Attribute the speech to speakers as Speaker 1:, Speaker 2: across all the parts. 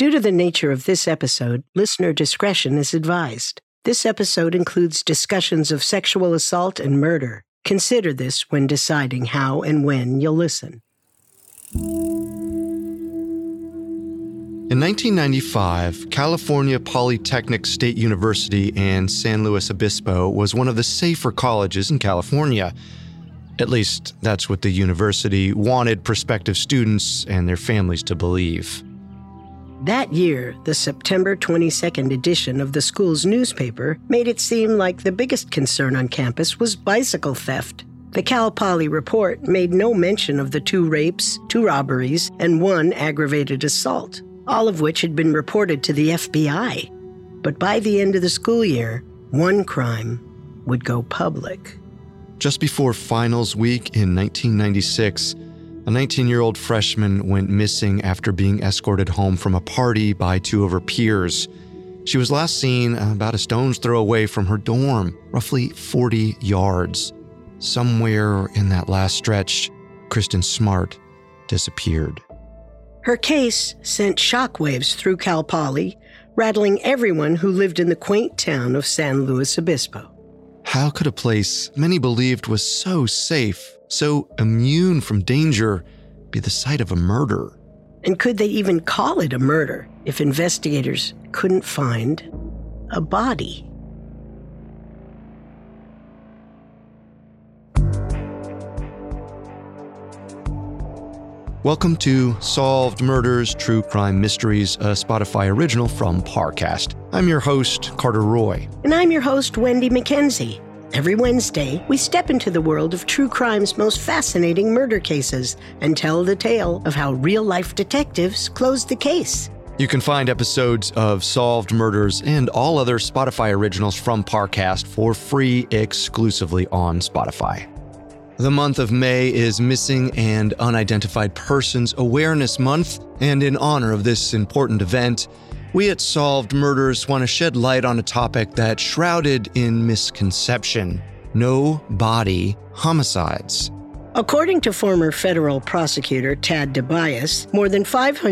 Speaker 1: Due to the nature of this episode, listener discretion is advised. This episode includes discussions of sexual assault and murder. Consider this when deciding how and when you'll listen.
Speaker 2: In 1995, California Polytechnic State University in San Luis Obispo was one of the safer colleges in California. At least, that's what the university wanted prospective students and their families to believe.
Speaker 1: That year, the September 22nd edition of the school's newspaper made it seem like the biggest concern on campus was bicycle theft. The Cal Poly report made no mention of the 2 rapes, 2 robberies, and 1 aggravated assault, all of which had been reported to the FBI. But by the end of the school year, 1 crime would go public.
Speaker 2: Just before finals week in 1996, a 19-year-old freshman went missing after being escorted home from a party by 2 of her peers. She was last seen about a stone's throw away from her dorm, roughly 40 yards. Somewhere in that last stretch, Kristen Smart disappeared.
Speaker 1: Her case sent shockwaves through Cal Poly, rattling everyone who lived in the quaint town of San Luis Obispo.
Speaker 2: How could a place many believed was so safe, so immune from danger, be the site of a murder?
Speaker 1: And could they even call it a murder if investigators couldn't find a body?
Speaker 2: Welcome to Solved Murders, True Crime Mysteries, a Spotify original from Parcast. I'm your host, Carter Roy.
Speaker 1: And I'm your host, Wendy McKenzie. Every Wednesday, we step into the world of true crime's most fascinating murder cases and tell the tale of how real-life detectives closed the case.
Speaker 2: You can find episodes of Solved Murders and all other Spotify originals from Parcast for free exclusively on Spotify. The month of May is Missing and Unidentified Persons Awareness Month, and in honor of this important event, we at Solved Murders want to shed light on a topic that's shrouded in misconception: no-body homicides.
Speaker 1: According to former federal prosecutor Tad DeBias, more than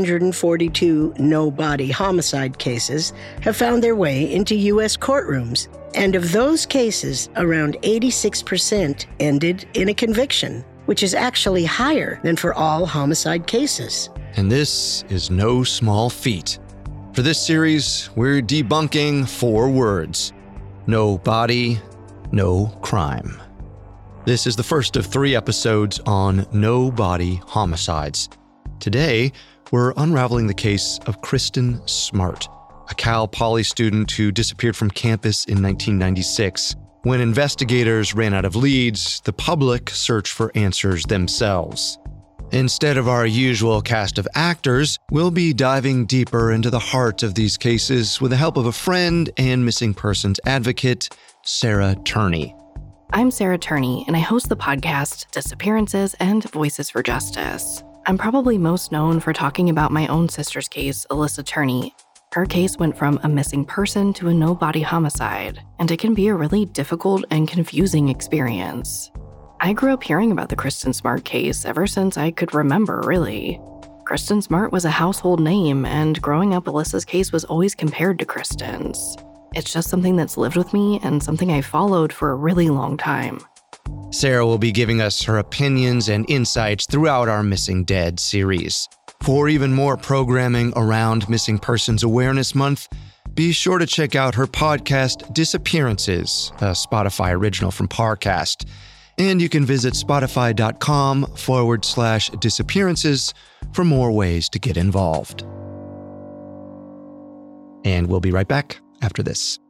Speaker 1: 542 no-body homicide cases have found their way into U.S. courtrooms. And of those cases, around 86% ended in a conviction, which is actually higher than for all homicide cases.
Speaker 2: And this is no small feat. For this series, we're debunking 4 words: no body, no crime. This is the first of 3 episodes on no-body homicides. Today, we're unraveling the case of Kristen Smart, a Cal Poly student who disappeared from campus in 1996. When investigators ran out of leads, the public searched for answers themselves. Instead of our usual cast of actors, we'll be diving deeper into the heart of these cases with the help of a friend and missing persons advocate, Sarah Turney.
Speaker 3: I'm Sarah Turney, and I host the podcast Disappearances and Voices for Justice. I'm probably most known for talking about my own sister's case, Alyssa Turney. Her case went from a missing person to a no-body homicide, and it can be a really difficult and confusing experience. I grew up hearing about the Kristen Smart case ever since I could remember, really. Kristen Smart was a household name, and growing up, Alyssa's case was always compared to Kristen's. It's just something that's lived with me and something I followed for a really long time.
Speaker 2: Sarah will be giving us her opinions and insights throughout our Missing Dead series. For even more programming around Missing Persons Awareness Month, be sure to check out her podcast, Disappearances, a Spotify original from Parcast. And you can visit spotify.com/disappearances for more ways to get involved. And we'll be right back after this.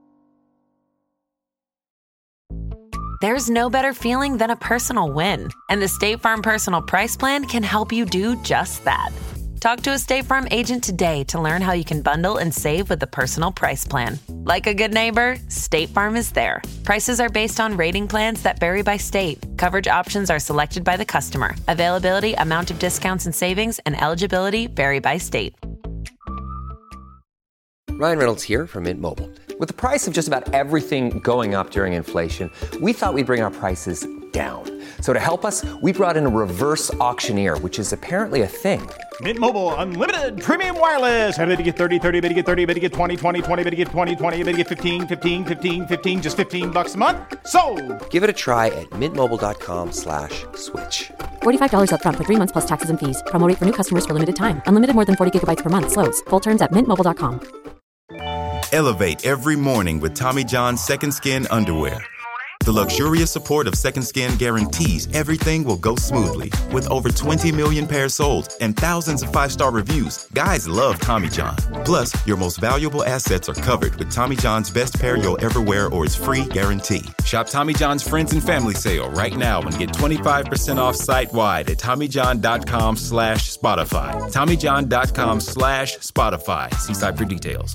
Speaker 4: There's no better feeling than a personal win, and the State Farm Personal Price Plan can help you do just that. Talk to a State Farm agent today to learn how you can bundle and save with the Personal Price Plan. Like a good neighbor, State Farm is there. Prices are based on rating plans that vary by state. Coverage options are selected by the customer. Availability, amount of discounts and savings, and eligibility vary by state.
Speaker 5: Ryan Reynolds here from Mint Mobile. With the price of just about everything going up during inflation, we thought we'd bring our prices down. So to help us, we brought in a reverse auctioneer, which is apparently a thing.
Speaker 6: Mint Mobile Unlimited Premium Wireless. How to get 30, 30, bit to get 30, bit to get 20, 20, 20, bit to get 20, 20, bit to get 15, 15, 15, 15, just $15 a month? Sold!
Speaker 5: Give it a try at mintmobile.com/switch.
Speaker 7: $45 up front for 3 months plus taxes and fees. Promo rate for new customers for limited time. Unlimited more than 40 gigabytes per month. Slows full terms at mintmobile.com.
Speaker 8: Elevate every morning with Tommy John's Second Skin underwear. The luxurious support of Second Skin guarantees everything will go smoothly. With over 20 million pairs sold and thousands of 5-star reviews, guys love Tommy John. Plus, your most valuable assets are covered with Tommy John's best pair you'll ever wear or its free guarantee. Shop Tommy John's Friends and Family Sale right now and get 25% off site-wide at TommyJohn.com/Spotify. TommyJohn.com/Spotify. See site for details.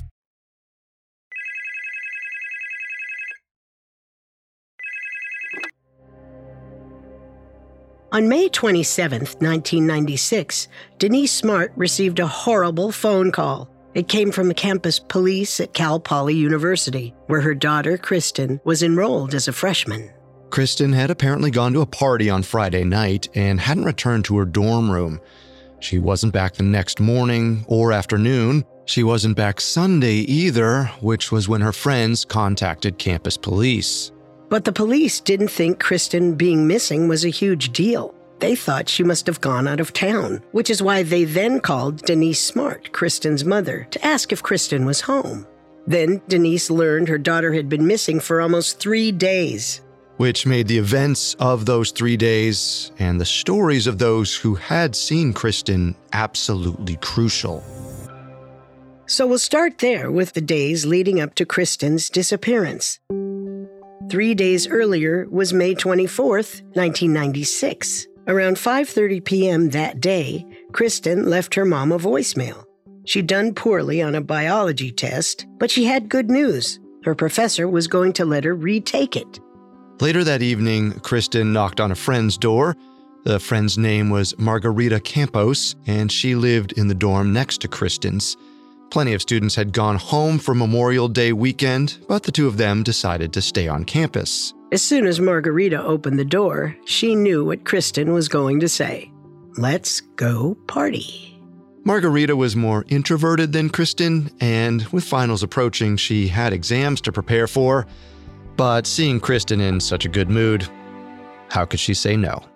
Speaker 1: On May 27, 1996, Denise Smart received a horrible phone call. It came from campus police at Cal Poly University, where her daughter, Kristen, was enrolled as a freshman.
Speaker 2: Kristen had apparently gone to a party on Friday night and hadn't returned to her dorm room. She wasn't back the next morning or afternoon. She wasn't back Sunday either, which was when her friends contacted campus police.
Speaker 1: But the police didn't think Kristen being missing was a huge deal. They thought she must have gone out of town, which is why they then called Denise Smart, Kristen's mother, to ask if Kristen was home. Then Denise learned her daughter had been missing for almost 3 days.
Speaker 2: Which made the events of those 3 days and the stories of those who had seen Kristen absolutely crucial.
Speaker 1: So we'll start there with the days leading up to Kristen's disappearance. 3 days earlier was May 24th, 1996. Around 5:30 p.m. that day, Kristen left her mom a voicemail. She'd done poorly on a biology test, but she had good news. Her professor was going to let her retake it.
Speaker 2: Later that evening, Kristen knocked on a friend's door. The friend's name was Margarita Campos, and she lived in the dorm next to Kristen's. Plenty of students had gone home for Memorial Day weekend, but the two of them decided to stay on campus.
Speaker 1: As soon as Margarita opened the door, she knew what Kristen was going to say. Let's go party.
Speaker 2: Margarita was more introverted than Kristen, and with finals approaching, she had exams to prepare for. But seeing Kristen in such a good mood, how could she say no?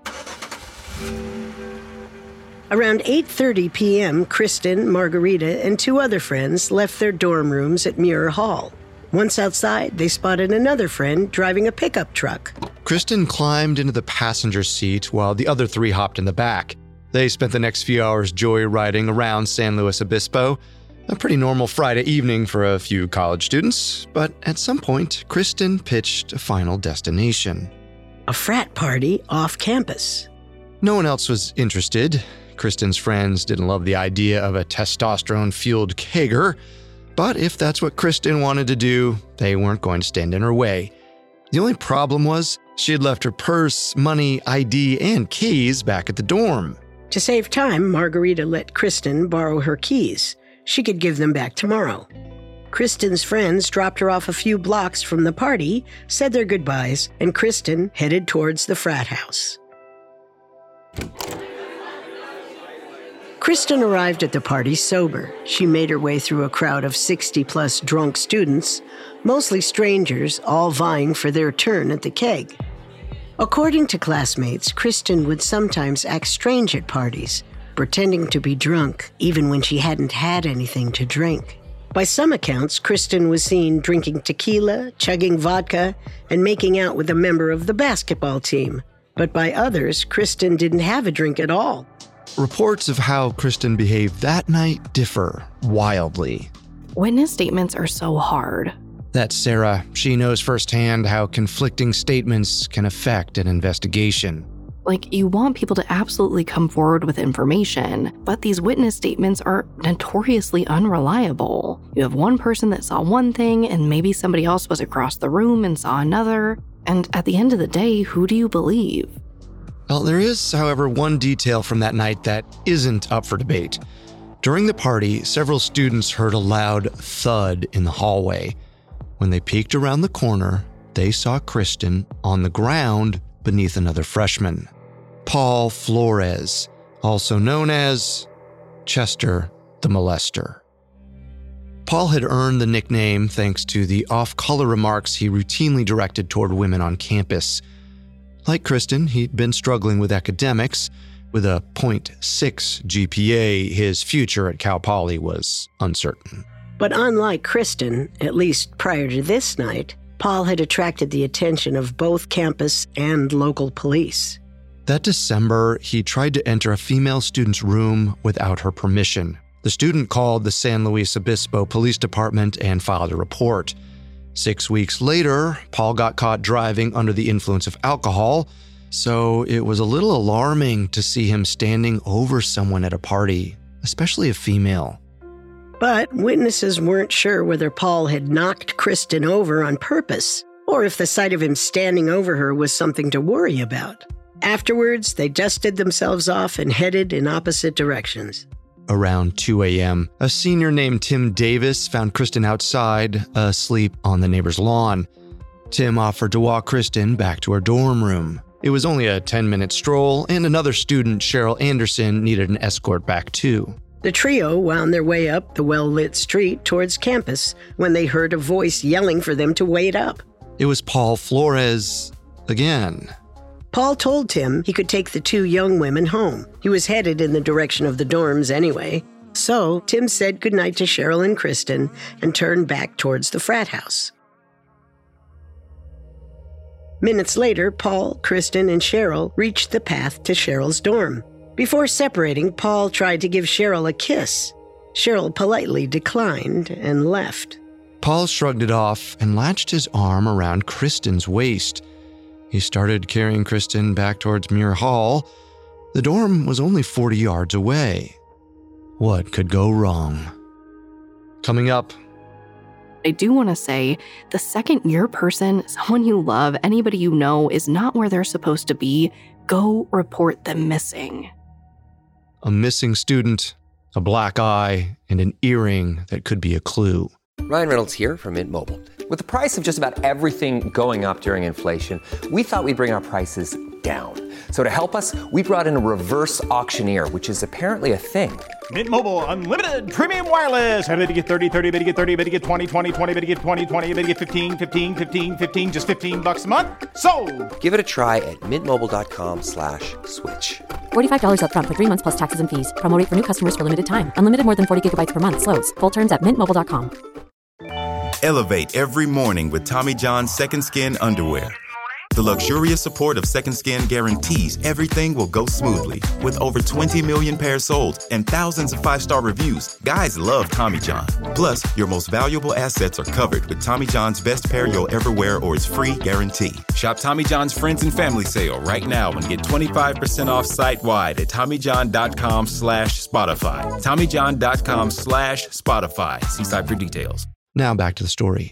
Speaker 1: Around 8:30 p.m., Kristen, Margarita, and 2 other friends left their dorm rooms at Muir Hall. Once outside, they spotted another friend driving a pickup truck.
Speaker 2: Kristen climbed into the passenger seat while the other 3 hopped in the back. They spent the next few hours joyriding around San Luis Obispo, a pretty normal Friday evening for a few college students, but at some point, Kristen pitched a final destination.
Speaker 1: A frat party off campus.
Speaker 2: No one else was interested. Kristen's friends didn't love the idea of a testosterone-fueled kegger, but if that's what Kristen wanted to do, they weren't going to stand in her way. The only problem was she had left her purse, money, ID, and keys back at the dorm.
Speaker 1: To save time, Margarita let Kristen borrow her keys. She could give them back tomorrow. Kristen's friends dropped her off a few blocks from the party, said their goodbyes, and Kristen headed towards the frat house. Kristen arrived at the party sober. She made her way through a crowd of 60-plus drunk students, mostly strangers, all vying for their turn at the keg. According to classmates, Kristen would sometimes act strange at parties, pretending to be drunk even when she hadn't had anything to drink. By some accounts, Kristen was seen drinking tequila, chugging vodka, and making out with a member of the basketball team. But by others, Kristen didn't have a drink at all.
Speaker 2: Reports of how Kristen behaved that night differ wildly.
Speaker 3: Witness statements are so hard.
Speaker 2: That's Sarah. She knows firsthand how conflicting statements can affect an investigation.
Speaker 3: Like, you want people to absolutely come forward with information, but these witness statements are notoriously unreliable. You have one person that saw one thing, and maybe somebody else was across the room and saw another. And at the end of the day, who do you believe?
Speaker 2: Well, there is, however, one detail from that night that isn't up for debate. During the party, several students heard a loud thud in the hallway. When they peeked around the corner, they saw Kristen on the ground, beneath another freshman, Paul Flores, also known as Chester the Molester. Paul had earned the nickname thanks to the off-color remarks he routinely directed toward women on campus. Like Kristen, he'd been struggling with academics. With a .6 GPA, his future at Cal Poly was uncertain.
Speaker 1: But unlike Kristen, at least prior to this night, Paul had attracted the attention of both campus and local police.
Speaker 2: That December, he tried to enter a female student's room without her permission. The student called the San Luis Obispo Police Department and filed a report. 6 weeks later, Paul got caught driving under the influence of alcohol, so it was a little alarming to see him standing over someone at a party, especially a female.
Speaker 1: But witnesses weren't sure whether Paul had knocked Kristen over on purpose, or if the sight of him standing over her was something to worry about. Afterwards, they dusted themselves off and headed in opposite directions.
Speaker 2: Around 2 a.m., a senior named Tim Davis found Kristen outside, asleep on the neighbor's lawn. Tim offered to walk Kristen back to her dorm room. It was only a 10-minute stroll, and another student, Cheryl Anderson, needed an escort back too.
Speaker 1: The trio wound their way up the well-lit street towards campus when they heard a voice yelling for them to wait up.
Speaker 2: It was Paul Flores again.
Speaker 1: Paul told Tim he could take the two young women home. He was headed in the direction of the dorms anyway. So Tim said goodnight to Cheryl and Kristen and turned back towards the frat house. Minutes later, Paul, Kristen, and Cheryl reached the path to Cheryl's dorm. Before separating, Paul tried to give Cheryl a kiss. Cheryl politely declined and left.
Speaker 2: Paul shrugged it off and latched his arm around Kristen's waist. He started carrying Kristen back towards Muir Hall. The dorm was only 40 yards away. What could go wrong? Coming up.
Speaker 3: I do want to say, the second your person, someone you love, anybody you know is not where they're supposed to be, go report them missing.
Speaker 2: A missing student, a black eye, and an earring that could be a clue.
Speaker 5: Ryan Reynolds here from Mint Mobile. With the price of just about everything going up during inflation, we thought we'd bring our prices down. So to help us, we brought in a reverse auctioneer, which is apparently a thing.
Speaker 6: Mint Mobile Unlimited Premium Wireless. How to get 30, 30, bit to get 30, bit to get 20, 20, 20, bit to get 20, 20, bit to get 15, 15, 15, 15, just $15 a month? Sold!
Speaker 5: Give it a try at mintmobile.com/switch.
Speaker 7: $45 up front for 3 months plus taxes and fees. Promo rate for new customers for limited time. Unlimited more than 40 gigabytes per month. Slows full terms at mintmobile.com.
Speaker 8: Elevate every morning with Tommy John's Second Skin underwear. The luxurious support of Second Skin guarantees everything will go smoothly. With over 20 million pairs sold and thousands of 5-star reviews, guys love Tommy John. Plus, your most valuable assets are covered with Tommy John's best pair you'll ever wear or its free guarantee.
Speaker 9: Shop Tommy John's Friends and Family Sale right now and get 25% off site-wide at TommyJohn.com/Spotify. TommyJohn.com/Spotify. See site for details.
Speaker 2: Now back to the story.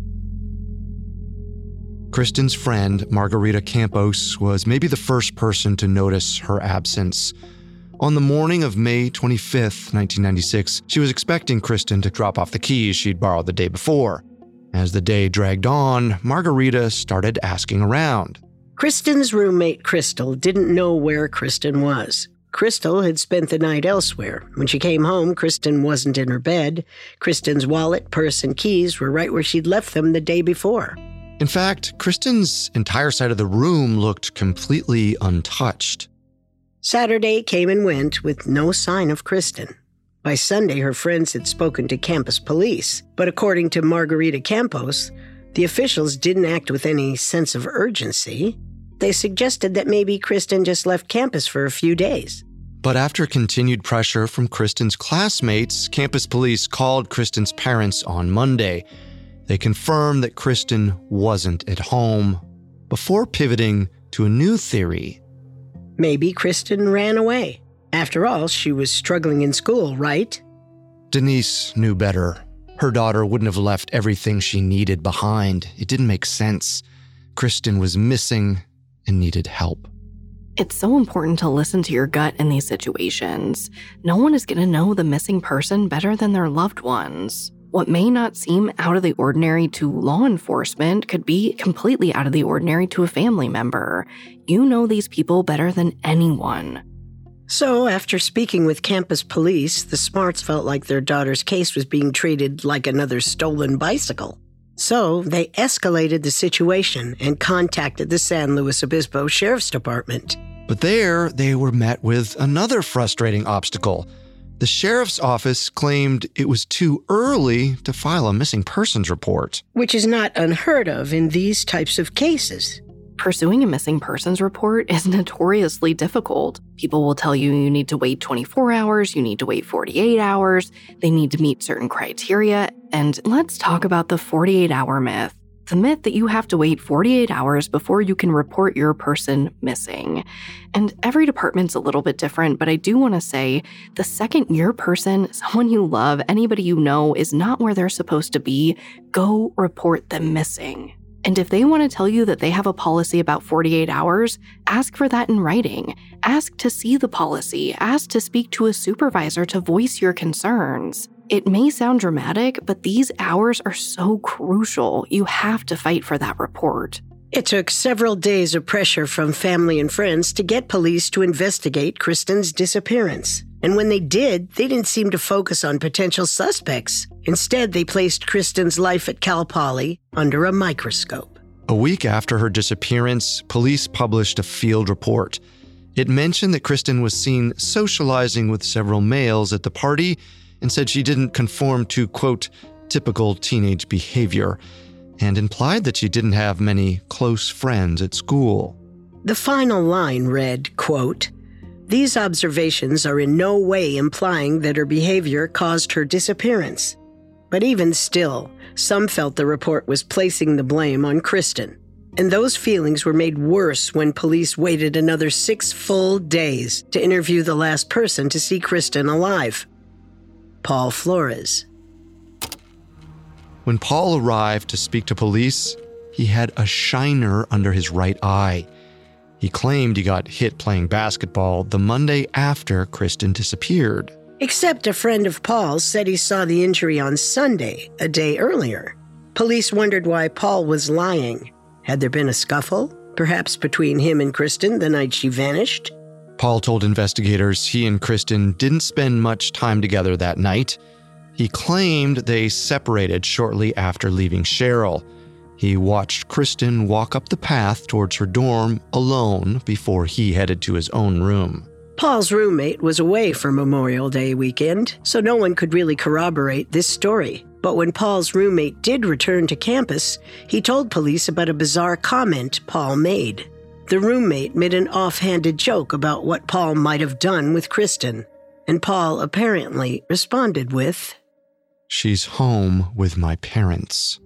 Speaker 2: Kristen's friend, Margarita Campos, was maybe the first person to notice her absence. On the morning of May 25th, 1996, she was expecting Kristen to drop off the keys she'd borrowed the day before. As the day dragged on, Margarita started asking around.
Speaker 1: Kristen's roommate, Crystal, didn't know where Kristen was. Crystal had spent the night elsewhere. When she came home, Kristen wasn't in her bed. Kristen's wallet, purse, and keys were right where she'd left them the day before.
Speaker 2: In fact, Kristen's entire side of the room looked completely untouched.
Speaker 1: Saturday came and went with no sign of Kristen. By Sunday, her friends had spoken to campus police, but according to Margarita Campos, the officials didn't act with any sense of urgency. They suggested that maybe Kristen just left campus for a few days.
Speaker 2: But after continued pressure from Kristen's classmates, campus police called Kristen's parents on Monday. They confirmed that Kristen wasn't at home, before pivoting to a new theory.
Speaker 1: Maybe Kristen ran away. After all, she was struggling in school, right?
Speaker 2: Denise knew better. Her daughter wouldn't have left everything she needed behind. It didn't make sense. Kristen was missing and needed help.
Speaker 3: It's so important to listen to your gut in these situations. No one is going to know the missing person better than their loved ones. What may not seem out of the ordinary to law enforcement could be completely out of the ordinary to a family member. You know these people better than anyone.
Speaker 1: So, after speaking with campus police, the Smarts felt like their daughter's case was being treated like another stolen bicycle. So, they escalated the situation and contacted the San Luis Obispo Sheriff's Department.
Speaker 2: But there, they were met with another frustrating obstacle. The sheriff's office claimed it was too early to file a missing persons report.
Speaker 1: Which is not unheard of in these types of cases.
Speaker 3: Pursuing a missing persons report is notoriously difficult. People will tell you you need to wait 24 hours, you need to wait 48 hours, they need to meet certain criteria, and let's talk about the 48-hour myth. The myth that you have to wait 48 hours before you can report your person missing. And every department's a little bit different, but I do want to say the second your person, someone you love, anybody you know is not where they're supposed to be, go report them missing. And if they want to tell you that they have a policy about 48 hours, ask for that in writing. Ask to see the policy. Ask to speak to a supervisor to voice your concerns. It may sound dramatic, but these hours are so crucial. You have to fight for that report.
Speaker 1: It took several days of pressure from family and friends to get police to investigate Kristen's disappearance. And when they did, they didn't seem to focus on potential suspects. Instead, they placed Kristen's life at Cal Poly under a microscope.
Speaker 2: A week after her disappearance, police published a field report. It mentioned that Kristen was seen socializing with several males at the party and said she didn't conform to, quote, typical teenage behavior, and implied that she didn't have many close friends at school.
Speaker 1: The final line read, quote, "These observations are in no way implying that her behavior caused her disappearance. But even still, some felt the report was placing the blame on Kristen. And those feelings were made worse when police waited another 6 full days to interview the last person to see Kristen alive. Paul Flores."
Speaker 2: When Paul arrived to speak to police, he had a shiner under his right eye. He claimed he got hit playing basketball the Monday after Kristen disappeared.
Speaker 1: Except a friend of Paul's said he saw the injury on Sunday, a day earlier. Police wondered why Paul was lying. Had there been a scuffle, perhaps between him and Kristen the night she vanished?
Speaker 2: Paul told investigators he and Kristen didn't spend much time together that night. He claimed they separated shortly after leaving Cheryl. He watched Kristen walk up the path towards her dorm alone before he headed to his own room.
Speaker 1: Paul's roommate was away for Memorial Day weekend, so no one could really corroborate this story. But when Paul's roommate did return to campus, he told police about a bizarre comment Paul made. The roommate made an offhanded joke about what Paul might have done with Kristen, and Paul apparently responded with,
Speaker 2: "She's home with my parents."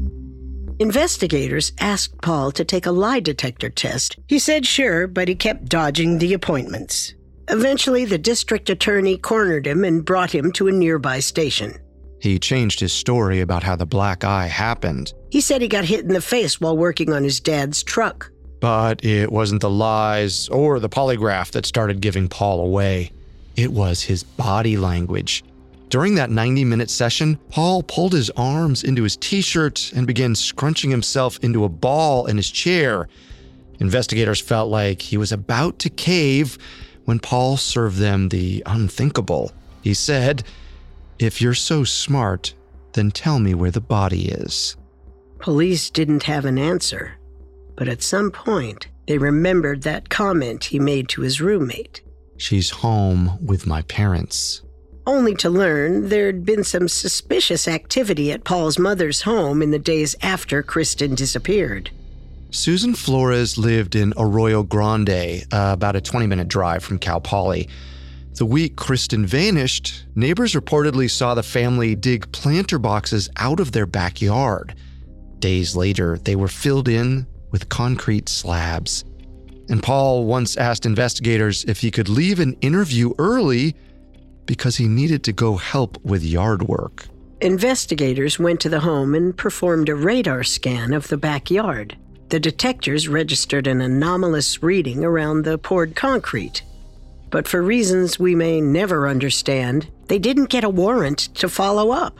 Speaker 1: Investigators asked Paul to take a lie detector test. He said sure, but he kept dodging the appointments. Eventually, the district attorney cornered him and brought him to a nearby station.
Speaker 2: He changed his story about how the black eye happened.
Speaker 1: He said he got hit in the face while working on his dad's truck.
Speaker 2: But it wasn't the lies or the polygraph that started giving Paul away. It was his body language. During that 90-minute session, Paul pulled his arms into his t-shirt and began scrunching himself into a ball in his chair. Investigators felt like he was about to cave when Paul served them the unthinkable. He said, "If you're so smart, then tell me where the body is."
Speaker 1: Police didn't have an answer, but at some point, they remembered that comment he made to his roommate.
Speaker 2: "She's home with my parents."
Speaker 1: Only to learn there'd been some suspicious activity at Paul's mother's home in the days after Kristen disappeared.
Speaker 2: Susan Flores lived in Arroyo Grande, about a 20-minute drive from Cal Poly. The week Kristen vanished, neighbors reportedly saw the family dig planter boxes out of their backyard. Days later, they were filled in with concrete slabs. And Paul once asked investigators if he could leave an interview early because he needed to go help with yard work.
Speaker 1: Investigators went to the home and performed a radar scan of the backyard. The detectors registered an anomalous reading around the poured concrete. But for reasons we may never understand, they didn't get a warrant to follow up.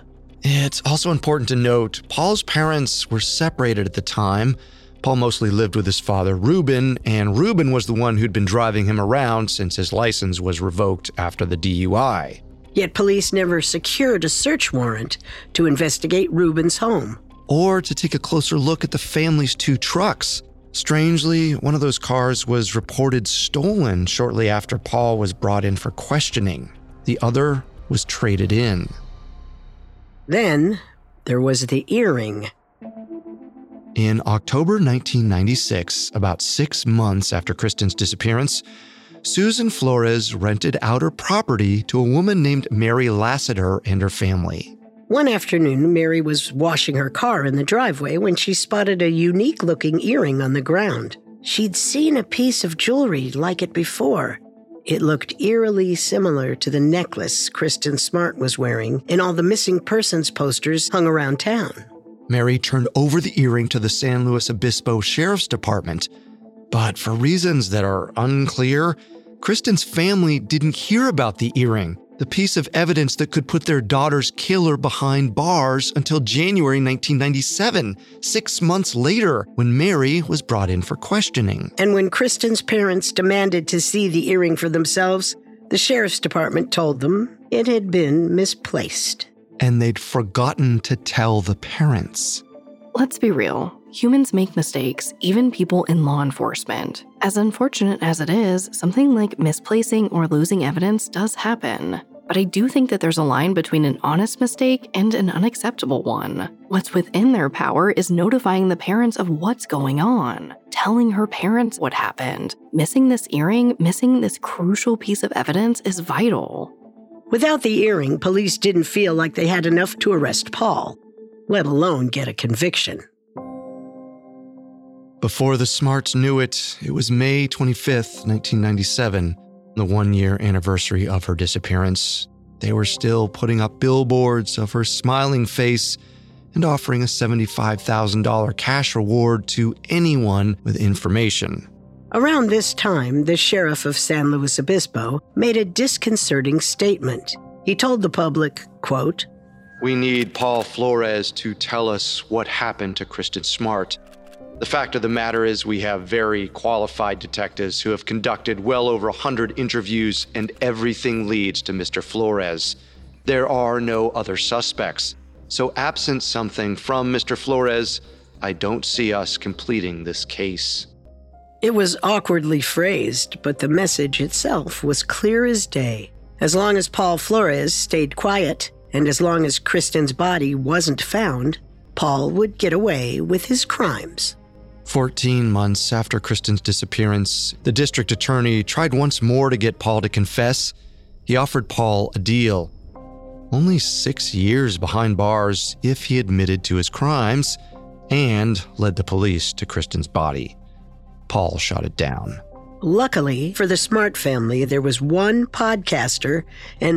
Speaker 2: It's also important to note Paul's parents were separated at the time. Paul mostly lived with his father, Reuben, and Reuben was the one who'd been driving him around since his license was revoked after the DUI.
Speaker 1: Yet police never secured a search warrant to investigate Reuben's home.
Speaker 2: Or to take a closer look at the family's 2 trucks. Strangely, one of those cars was reported stolen shortly after Paul was brought in for questioning. The other was traded in.
Speaker 1: Then there was the earring.
Speaker 2: In October 1996, about 6 months after Kristen's disappearance, Susan Flores rented out her property to a woman named Mary Lassiter and her family.
Speaker 1: One afternoon, Mary was washing her car in the driveway when she spotted a unique-looking earring on the ground. She'd seen a piece of jewelry like it before. It looked eerily similar to the necklace Kristen Smart was wearing in all the missing persons posters hung around town.
Speaker 2: Mary turned over the earring to the San Luis Obispo Sheriff's Department, but for reasons that are unclear, Kristen's family didn't hear about the earring, the piece of evidence that could put their daughter's killer behind bars, until January 1997, 6 months later, when Mary was brought in for questioning.
Speaker 1: And when Kristen's parents demanded to see the earring for themselves, the sheriff's department told them it had been misplaced.
Speaker 2: And they'd forgotten to tell the parents.
Speaker 3: Let's be real. Humans make mistakes, even people in law enforcement. As unfortunate as it is, something like misplacing or losing evidence does happen. But I do think that there's a line between an honest mistake and an unacceptable one. What's within their power is notifying the parents of what's going on, telling her parents what happened. Missing this earring, missing this crucial piece of evidence is vital.
Speaker 1: Without the earring, police didn't feel like they had enough to arrest Paul, let alone get a conviction.
Speaker 2: Before the Smarts knew it, it was May 25th, 1997, the 1-year anniversary of her disappearance. They were still putting up billboards of her smiling face and offering a $75,000 cash reward to anyone with information.
Speaker 1: Around this time, the sheriff of San Luis Obispo made a disconcerting statement. He told the public, quote,
Speaker 2: "We need Paul Flores to tell us what happened to Kristen Smart. The fact of the matter is we have very qualified detectives who have conducted well over 100 interviews, and everything leads to Mr. Flores. There are no other suspects. So absent something from Mr. Flores, I don't see us completing this case."
Speaker 1: It was awkwardly phrased, but the message itself was clear as day. As long as Paul Flores stayed quiet, and as long as Kristen's body wasn't found, Paul would get away with his crimes.
Speaker 2: 14 months after Kristen's disappearance, the district attorney tried once more to get Paul to confess. He offered Paul a deal. Only 6 years behind bars if he admitted to his crimes and led the police to Kristen's body. Paul shot it down.
Speaker 1: Luckily for the Smart family, there was one podcaster and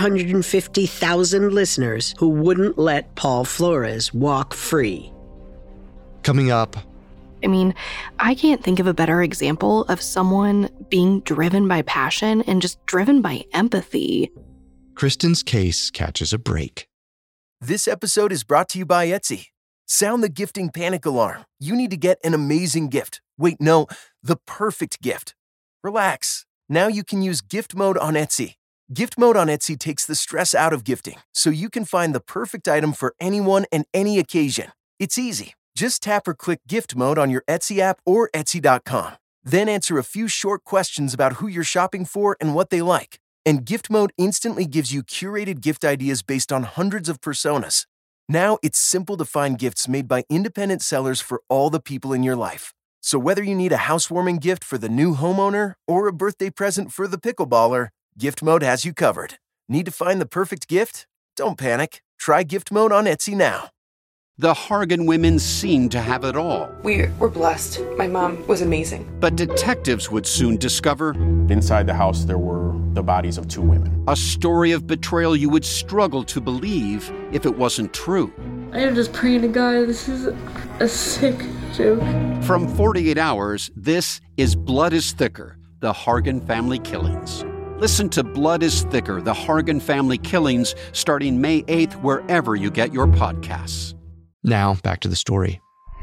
Speaker 1: 450,000 listeners who wouldn't let Paul Flores walk free.
Speaker 2: Coming up,
Speaker 3: I mean, I can't think of a better example of someone being driven by passion and just driven by empathy.
Speaker 2: Kristen's case catches a break.
Speaker 10: This episode is brought to you by Etsy. Sound the gifting panic alarm. You need to get an amazing gift. Wait, no, the perfect gift. Relax. Now you can use gift mode on Etsy. Gift mode on Etsy takes the stress out of gifting, so you can find the perfect item for anyone and any occasion. It's easy. Just tap or click gift mode on your Etsy app or Etsy.com. Then answer a few short questions about who you're shopping for and what they like. And gift mode instantly gives you curated gift ideas based on hundreds of personas. Now it's simple to find gifts made by independent sellers for all the people in your life. So whether you need a housewarming gift for the new homeowner or a birthday present for the pickleballer, gift mode has you covered. Need to find the perfect gift? Don't panic. Try gift mode on Etsy now.
Speaker 11: The Hargan women seemed to have it all.
Speaker 12: We were blessed. My mom was amazing.
Speaker 11: But detectives would soon discover
Speaker 6: Inside the house, there were the bodies of 2 women.
Speaker 11: a story of betrayal you would struggle to believe if it wasn't true.
Speaker 12: I am just praying to God, this is a sick joke.
Speaker 11: From 48 Hours, this is Blood is Thicker, the Hargan family killings. Listen to Blood is Thicker, The Hargan Family Killings, starting May 8th, wherever you get your podcasts.
Speaker 2: Now, back to the story.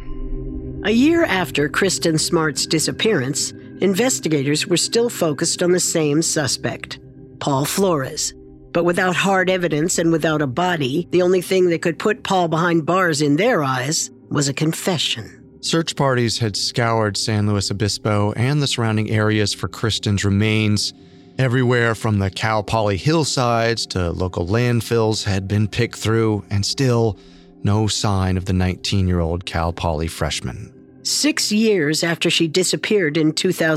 Speaker 1: A year after Kristen Smart's disappearance, investigators were still focused on the same suspect, Paul Flores. But without hard evidence and without a body, the only thing that could put Paul behind bars in their eyes was a confession.
Speaker 2: Search parties had scoured San Luis Obispo and the surrounding areas for Kristen's remains. Everywhere from the Cal Poly hillsides to local landfills had been picked through, and still no sign of the 19-year-old Cal Poly freshman.
Speaker 1: 6 years after she disappeared in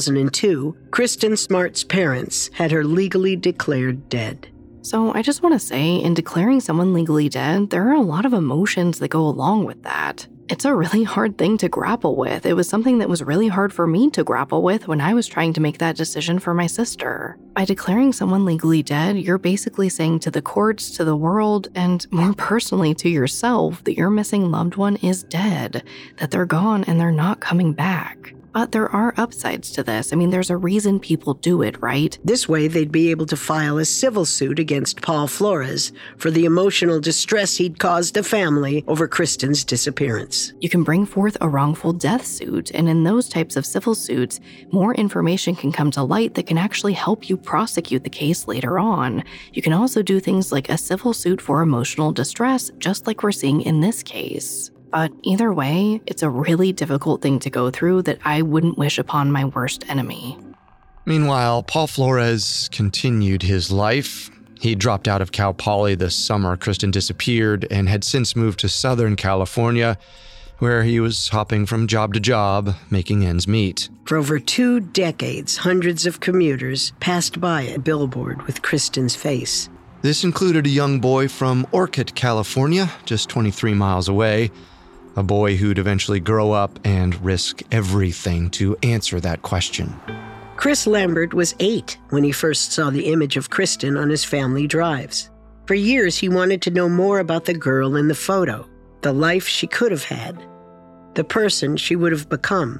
Speaker 1: 2002, Kristen Smart's parents had her legally declared dead.
Speaker 3: So I just want to say, in declaring someone legally dead, there are a lot of emotions that go along with that. It's a really hard thing to grapple with. It was something that was really hard for me to grapple with when I was trying to make that decision for my sister. By declaring someone legally dead, you're basically saying to the courts, to the world, and more personally to yourself that your missing loved one is dead, that they're gone and they're not coming back. But there are upsides to this. I mean, there's a reason people do it, right?
Speaker 1: This way, they'd be able to file a civil suit against Paul Flores for the emotional distress he'd caused the family over Kristen's disappearance.
Speaker 3: You can bring forth a wrongful death suit, and in those types of civil suits, more information can come to light that can actually help you prosecute the case later on. You can also do things like a civil suit for emotional distress, just like we're seeing in this case. But either way, it's a really difficult thing to go through that I wouldn't wish upon my worst enemy.
Speaker 2: Meanwhile, Paul Flores continued his life. He dropped out of Cal Poly the summer Kristen disappeared and had since moved to Southern California, where he was hopping from job to job, making ends meet.
Speaker 1: For over 2 decades, hundreds of commuters passed by a billboard with Kristen's face.
Speaker 2: This included a young boy from Orchid, California, just 23 miles away. A boy who'd eventually grow up and risk everything to answer that question.
Speaker 1: Chris Lambert was 8 when he first saw the image of Kristen on his family drives. For years, he wanted to know more about the girl in the photo, the life she could have had, the person she would have become.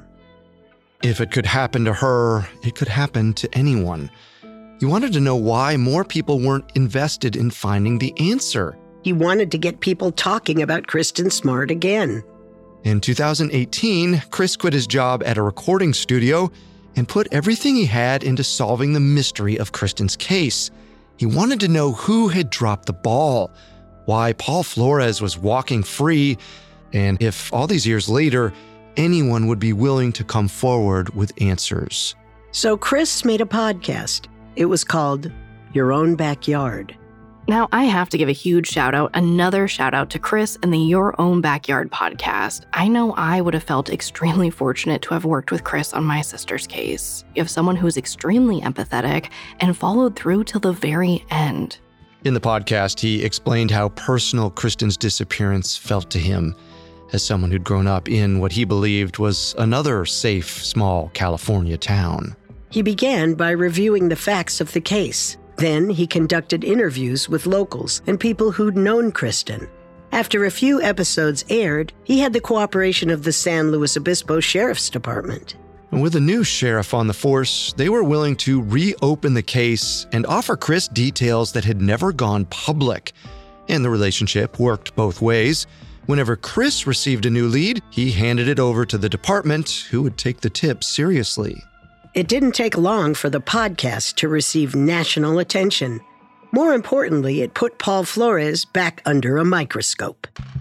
Speaker 2: If it could happen to her, it could happen to anyone. He wanted to know why more people weren't invested in finding the answer.
Speaker 1: He wanted to get people talking about Kristen Smart again.
Speaker 2: In 2018, Chris quit his job at a recording studio and put everything he had into solving the mystery of Kristen's case. He wanted to know who had dropped the ball, why Paul Flores was walking free, and if all these years later, anyone would be willing to come forward with answers.
Speaker 1: So Chris made a podcast. It was called Your Own Backyard.
Speaker 3: Now, I have to give a huge another shout out to Chris and the Your Own Backyard podcast. I know I would have felt extremely fortunate to have worked with Chris on my sister's case. You have someone who's extremely empathetic and followed through till the very end.
Speaker 2: In the podcast, he explained how personal Kristen's disappearance felt to him as someone who'd grown up in what he believed was another safe, small California town.
Speaker 1: He began by reviewing the facts of the case. Then he conducted interviews with locals and people who'd known Kristen. After a few episodes aired, he had the cooperation of the San Luis Obispo Sheriff's Department.
Speaker 2: And with a new sheriff on the force, they were willing to reopen the case and offer Chris details that had never gone public. And the relationship worked both ways. Whenever Chris received a new lead, he handed it over to the department, who would take the tip seriously.
Speaker 1: It didn't take long for the podcast to receive national attention. More importantly, it put Paul Flores back under a microscope.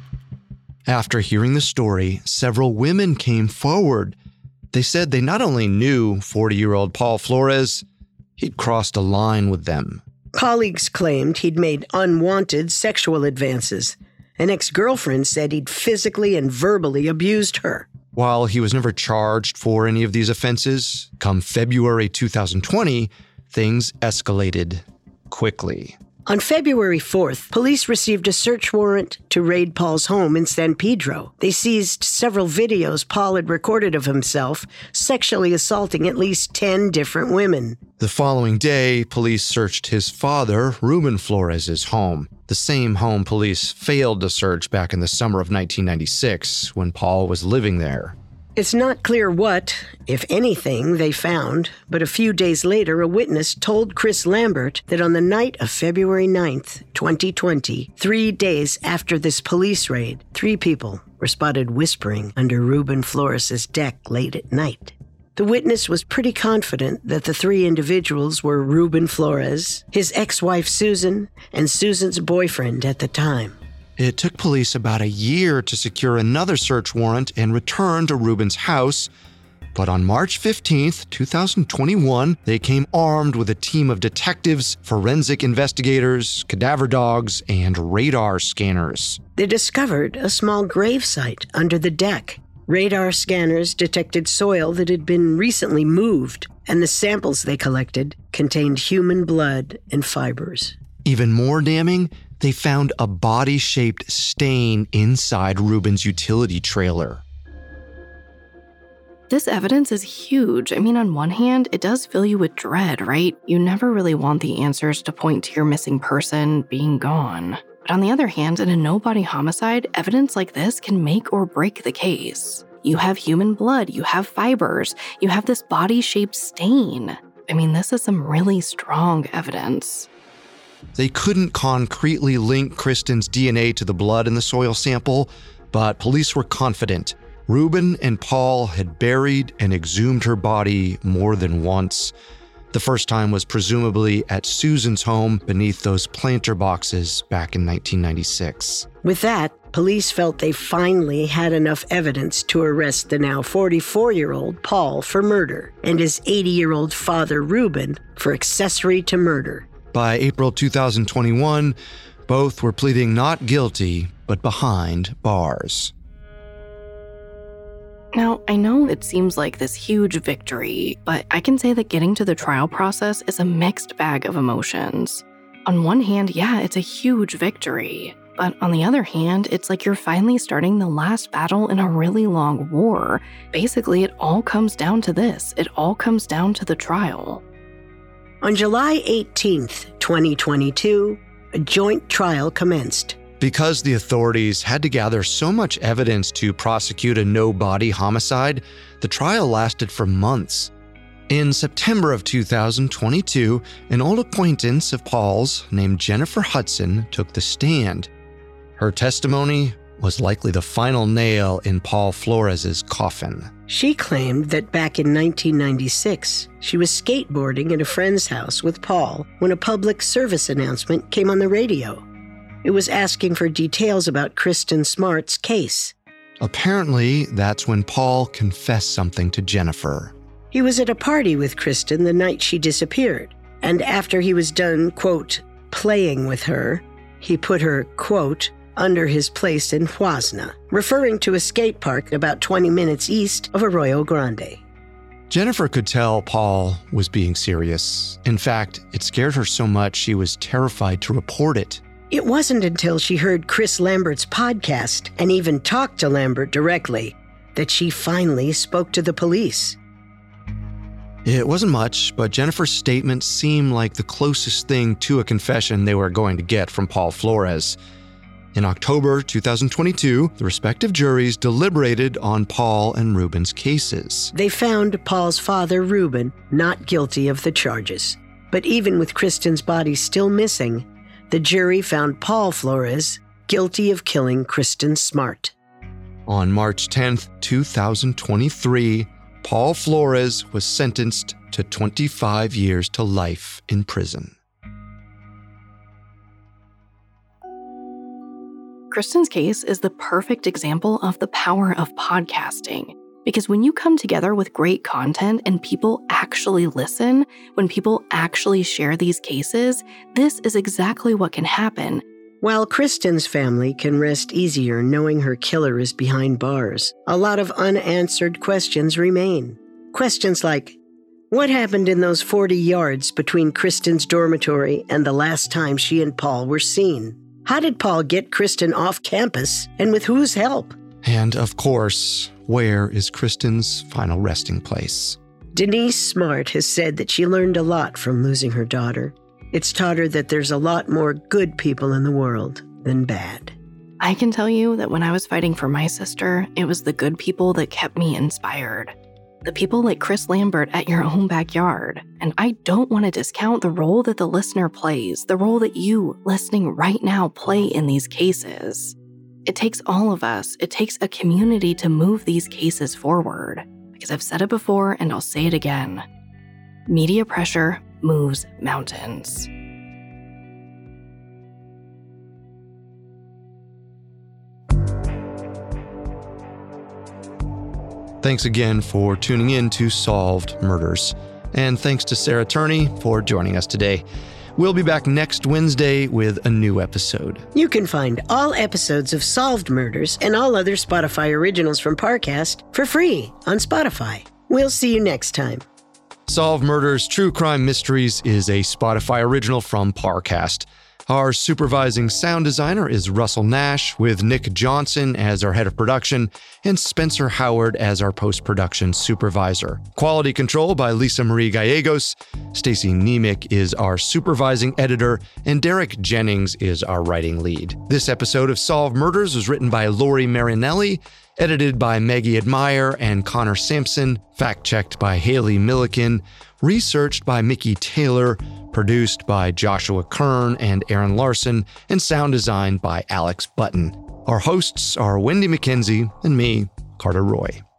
Speaker 2: After hearing the story, several women came forward. They said they not only knew 40-year-old Paul Flores, he'd crossed a line with them.
Speaker 1: Colleagues claimed he'd made unwanted sexual advances. An ex-girlfriend said he'd physically and verbally abused her.
Speaker 2: While he was never charged for any of these offenses, come February 2020, things escalated quickly.
Speaker 1: On February 4th, police received a search warrant to raid Paul's home in San Pedro. They seized several videos Paul had recorded of himself sexually assaulting at least 10 different women.
Speaker 2: The following day, police searched his father, Ruben Flores' home, the same home police failed to search back in the summer of 1996 when Paul was living there.
Speaker 1: It's not clear what, if anything, they found, but a few days later, a witness told Chris Lambert that on the night of February 9th, 2020, 3 days after this police raid, 3 people were spotted whispering under Ruben Flores' deck late at night. The witness was pretty confident that the 3 individuals were Ruben Flores, his ex-wife Susan, and Susan's boyfriend at the time.
Speaker 2: It took police about a year to secure another search warrant and return to Ruben's house, but on March 15th, 2021, they came armed with a team of detectives, forensic investigators, cadaver dogs, and radar scanners.
Speaker 1: They discovered a small gravesite under the deck. Radar scanners detected soil that had been recently moved, and the samples they collected contained human blood and fibers.
Speaker 2: Even more damning, they found a body-shaped stain inside Ruben's utility trailer.
Speaker 3: This evidence is huge. I mean, on one hand, it does fill you with dread, right? You never really want the answers to point to your missing person being gone. But on the other hand, in a no-body homicide, evidence like this can make or break the case. You have human blood, you have fibers, you have this body-shaped stain. I mean, this is some really strong evidence.
Speaker 2: They couldn't concretely link Kristen's DNA to the blood in the soil sample, but police were confident. Ruben and Paul had buried and exhumed her body more than once. The first time was presumably at Susan's home beneath those planter boxes back in 1996.
Speaker 1: With that, police felt they finally had enough evidence to arrest the now 44-year-old Paul for murder and his 80-year-old father Ruben for accessory to murder.
Speaker 2: By April 2021, both were pleading not guilty, but behind bars.
Speaker 3: Now, I know it seems like this huge victory, but I can say that getting to the trial process is a mixed bag of emotions. On one hand, yeah, it's a huge victory. But on the other hand, it's like you're finally starting the last battle in a really long war. Basically, it all comes down to this. It all comes down to the trial.
Speaker 1: On July 18th, 2022, a joint trial commenced.
Speaker 2: Because the authorities had to gather so much evidence to prosecute a no-body homicide, the trial lasted for months. In September of 2022, an old acquaintance of Paul's named Jennifer Hudson took the stand. Her testimony was likely the final nail in Paul Flores' coffin.
Speaker 1: She claimed that back in 1996, she was skateboarding at a friend's house with Paul when a public service announcement came on the radio. It was asking for details about Kristen Smart's case.
Speaker 2: Apparently, that's when Paul confessed something to Jennifer.
Speaker 1: He was at a party with Kristen the night she disappeared, and after he was done, quote, playing with her, he put her, quote, under his place in Huasna, referring to a skate park about 20 minutes east of Arroyo Grande.
Speaker 2: Jennifer could tell Paul was being serious. In fact, it scared her so much she was terrified to report it.
Speaker 1: It wasn't until she heard Chris Lambert's podcast and even talked to Lambert directly that she finally spoke to the police.
Speaker 2: It wasn't much, but Jennifer's statement seemed like the closest thing to a confession they were going to get from Paul Flores. In October 2022, the respective juries deliberated on Paul and Ruben's cases.
Speaker 1: They found Paul's father, Ruben, not guilty of the charges. But even with Kristen's body still missing, the jury found Paul Flores guilty of killing Kristen Smart.
Speaker 2: On March 10th, 2023, Paul Flores was sentenced to 25 years to life in prison.
Speaker 3: Kristen's case is the perfect example of the power of podcasting. Because when you come together with great content and people actually listen, when people actually share these cases, this is exactly what can happen.
Speaker 1: While Kristen's family can rest easier knowing her killer is behind bars, a lot of unanswered questions remain. Questions like, what happened in those 40 yards between Kristen's dormitory and the last time she and Paul were seen? How did Paul get Kristen off campus, and with whose help?
Speaker 2: And of course, where is Kristen's final resting place?
Speaker 1: Denise Smart has said that she learned a lot from losing her daughter. It's taught her that there's a lot more good people in the world than bad.
Speaker 3: I can tell you that when I was fighting for my sister, it was the good people that kept me inspired. The people like Chris Lambert at your own backyard. And I don't want to discount the role that the listener plays, the role that you, listening right now, play in these cases. It takes all of us. It takes a community to move these cases forward. Because I've said it before and I'll say it again. Media pressure moves mountains.
Speaker 2: Thanks again for tuning in to Solved Murders. And thanks to Sarah Turney for joining us today. We'll be back next Wednesday with a new episode.
Speaker 1: You can find all episodes of Solved Murders and all other Spotify originals from Parcast for free on Spotify. We'll see you next time.
Speaker 2: Solved Murders True Crime Mysteries is a Spotify original from Parcast. Our supervising sound designer is Russell Nash, with Nick Johnson as our head of production and Spencer Howard as our post-production supervisor. Quality control by Lisa Marie Gallegos. Stacy Nemec is our supervising editor, and Derek Jennings is our writing lead. This episode of Solved Murders was written by Lori Marinelli, edited by Maggie Admire and Connor Sampson, fact-checked by Haley Milliken, researched by Mickey Taylor, produced by Joshua Kern and Aaron Larson, and sound designed by Alex Button. Our hosts are Wendy McKenzie and me, Carter Roy.